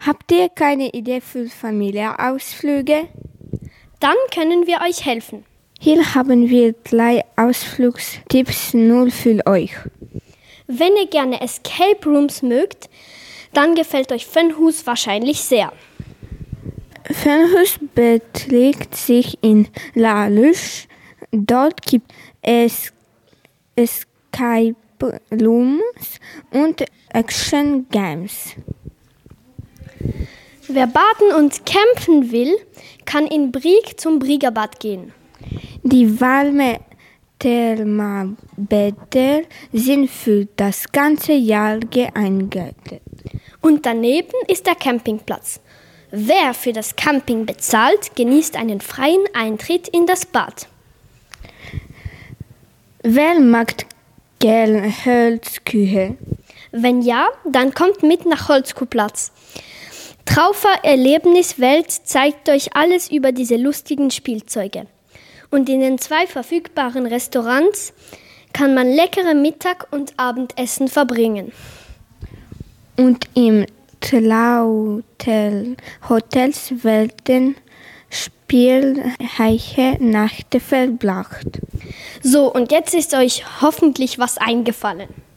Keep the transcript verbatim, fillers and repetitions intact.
Habt ihr keine Idee für Familienausflüge? Dann können wir euch helfen. Hier haben wir drei Ausflugstipps nur für euch. Wenn ihr gerne Escape Rooms mögt, dann gefällt euch Fenhus wahrscheinlich sehr. Fenhus beträgt sich in La Luche. Dort gibt es Escape Rooms und Action Games. Wer baden und campen will, kann in Brieg zum Briegerbad gehen. Die warmen Thermalbäder sind für das ganze Jahr geeignet. Und daneben ist der Campingplatz. Wer für das Camping bezahlt, genießt einen freien Eintritt in das Bad. Wer mag gerne Holzküche? Wenn ja, dann kommt mit nach Holzkuhplatz. Traufer Erlebniswelt zeigt euch alles über diese lustigen Spielzeuge. Und in den zwei verfügbaren Restaurants kann man leckere Mittag- und Abendessen verbringen. Und im Trautel Hotels werden spielreiche Nächte verbracht. So, und jetzt ist euch hoffentlich was eingefallen.